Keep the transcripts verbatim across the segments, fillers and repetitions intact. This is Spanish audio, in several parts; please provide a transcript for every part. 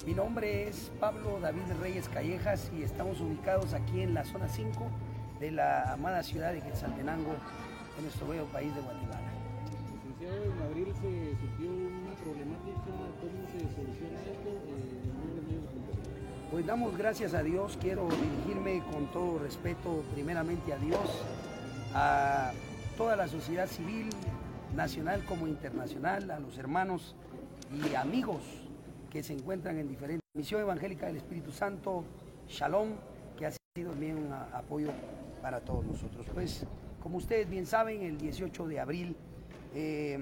Mi nombre es Pablo David Reyes Callejas y estamos ubicados aquí en la zona cinco de la amada ciudad de Quetzaltenango, en nuestro bello país de Guatemala. Licenciado, en abril se surgió una problemática, ¿cómo se soluciona esto? Eh, pues damos gracias a Dios, quiero dirigirme con todo respeto primeramente a Dios, a toda la sociedad civil, nacional como internacional, a los hermanos y amigos que se encuentran en diferentes Misión Evangélica del Espíritu Santo, Shalom, que ha sido también un apoyo para todos nosotros. Pues, como ustedes bien saben, el dieciocho de abril eh,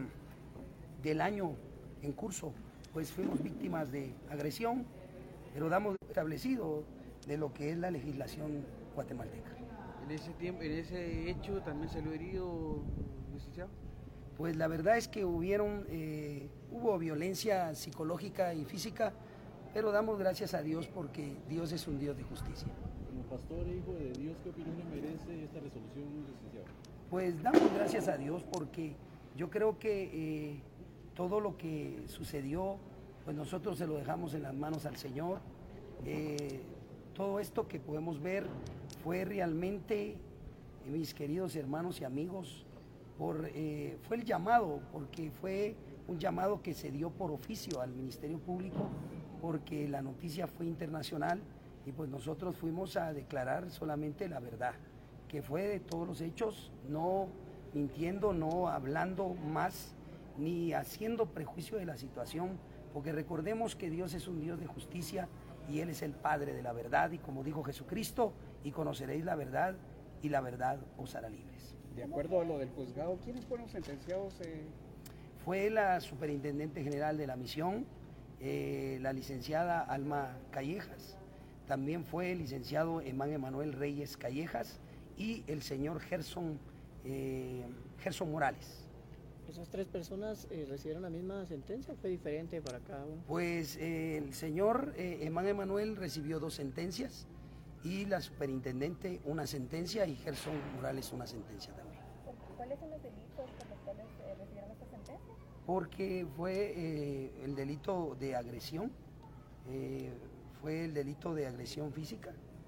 del año en curso, pues fuimos víctimas de agresión, pero damos establecido de lo que es la legislación guatemalteca. En ese tiempo, en ese hecho también salió herido, licenciado. Pues la verdad es que hubieron, eh, hubo violencia psicológica y física, pero damos gracias a Dios porque Dios es un Dios de justicia. Como pastor e hijo de Dios, ¿qué opinión le merece esta resolución, licenciado? Pues damos gracias a Dios porque yo creo que eh, todo lo que sucedió, pues nosotros se lo dejamos en las manos al Señor. Eh, todo esto que podemos ver fue realmente, eh, mis queridos hermanos y amigos, Por, eh, fue el llamado, porque fue un llamado que se dio por oficio al Ministerio Público, porque la noticia fue internacional y pues nosotros fuimos a declarar solamente la verdad, que fue de todos los hechos, no mintiendo, no hablando más, ni haciendo prejuicio de la situación, porque recordemos que Dios es un Dios de justicia y Él es el Padre de la verdad, y como dijo Jesucristo, y conoceréis la verdad, y la verdad os hará libres. De acuerdo a lo del juzgado, ¿quiénes fueron sentenciados? Eh? Fue la superintendente general de la misión, eh, la licenciada Alma Callejas, también fue el licenciado Emán Emanuel Reyes Callejas y el señor Gerson, eh, Gerson Morales. ¿Esas tres personas eh, recibieron la misma sentencia o fue diferente para cada uno? Pues eh, el señor eh, Emán Emanuel recibió dos sentencias y la superintendente una sentencia y Gerson Morales una sentencia también. ¿Cuáles son los delitos por los cuales eh, recibieron esta sentencia? Porque fue eh, el delito de agresión, eh, fue el delito de agresión física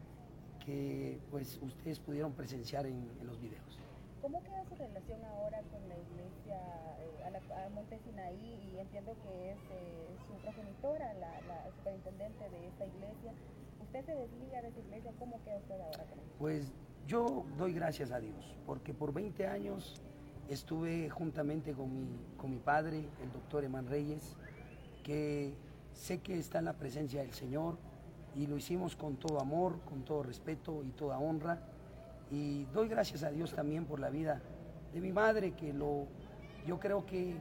que pues ustedes pudieron presenciar en, en los videos. ¿Cómo queda su relación ahora con la iglesia, eh, a, la, a Monte Sinaí? Y entiendo que es eh, su progenitora, la, la superintendente de esta iglesia. ¿Usted se desliga de esa iglesia? ¿Cómo queda usted ahora con ella? Pues yo doy gracias a Dios, porque por veinte años estuve juntamente con mi, con mi padre, el doctor Emán Reyes, que sé que está en la presencia del Señor, y lo hicimos con todo amor, con todo respeto y toda honra. Y doy gracias a Dios también por la vida de mi madre, que lo, yo creo que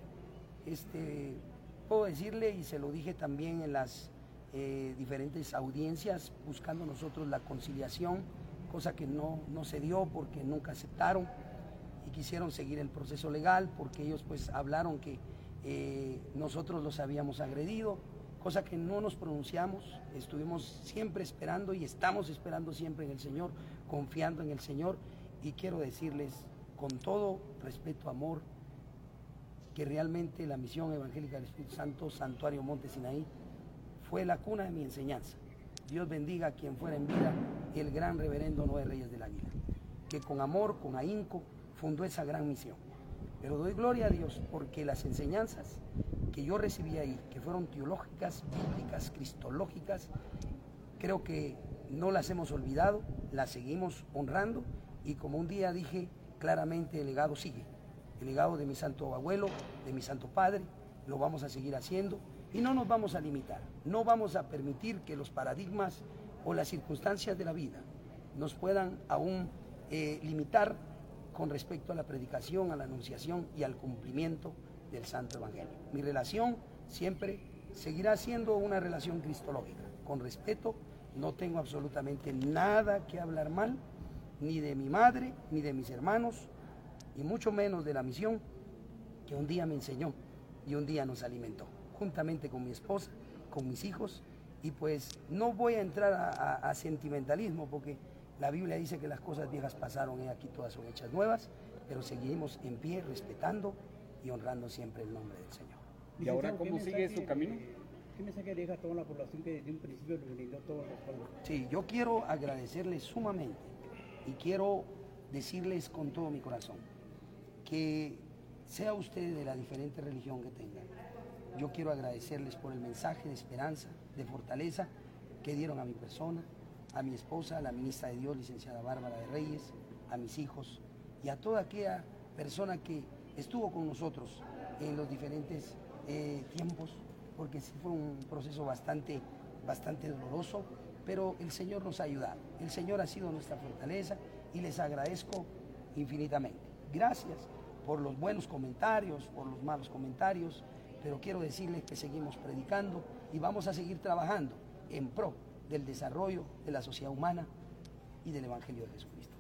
este, puedo decirle, y se lo dije también en las eh, diferentes audiencias, buscando nosotros la conciliación, cosa que no, no se dio porque nunca aceptaron y quisieron seguir el proceso legal, porque ellos pues hablaron que eh, nosotros los habíamos agredido, cosa que no nos pronunciamos, estuvimos siempre esperando y estamos esperando siempre en el Señor, confiando en el Señor, y quiero decirles con todo respeto, amor, que realmente la Misión Evangélica del Espíritu Santo, Santuario Monte Sinaí, fue la cuna de mi enseñanza. Dios bendiga a quien fuera en vida, el gran reverendo Noé Reyes del Águila, que con amor, con ahínco, fundó esa gran misión. Pero doy gloria a Dios porque las enseñanzas que yo recibí ahí, que fueron teológicas, bíblicas, cristológicas, creo que no las hemos olvidado, las seguimos honrando, y como un día dije claramente, el legado sigue, el legado de mi santo abuelo, de mi santo padre, lo vamos a seguir haciendo y no nos vamos a limitar, no vamos a permitir que los paradigmas o las circunstancias de la vida nos puedan aún eh, limitar con respecto a la predicación, a la anunciación y al cumplimiento del Santo Evangelio. Mi relación siempre seguirá siendo una relación cristológica, con respeto, no tengo absolutamente nada que hablar mal, ni de mi madre, ni de mis hermanos, y mucho menos de la misión que un día me enseñó y un día nos alimentó, juntamente con mi esposa, con mis hijos, y pues no voy a entrar a, a, a sentimentalismo, porque la Biblia dice que las cosas viejas pasaron y aquí todas son hechas nuevas, pero seguimos en pie, respetando y honrando siempre el nombre del Señor. ¿Y ahora cómo sigue su camino? ¿Qué mensaje deja a toda la población que desde un principio le brindó todo el respaldo? Sí, yo quiero agradecerles sumamente y quiero decirles con todo mi corazón que sea usted de la diferente religión que tengan, yo quiero agradecerles por el mensaje de esperanza, de fortaleza que dieron a mi persona, a mi esposa, a la ministra de Dios, licenciada Bárbara de Reyes, a mis hijos y a toda aquella persona que estuvo con nosotros en los diferentes eh, tiempos, porque sí fue un proceso bastante, bastante doloroso, pero el Señor nos ha ayudado. El Señor ha sido nuestra fortaleza y les agradezco infinitamente. Gracias por los buenos comentarios, por los malos comentarios, pero quiero decirles que seguimos predicando y vamos a seguir trabajando en pro del desarrollo de la sociedad humana y del Evangelio de Jesucristo.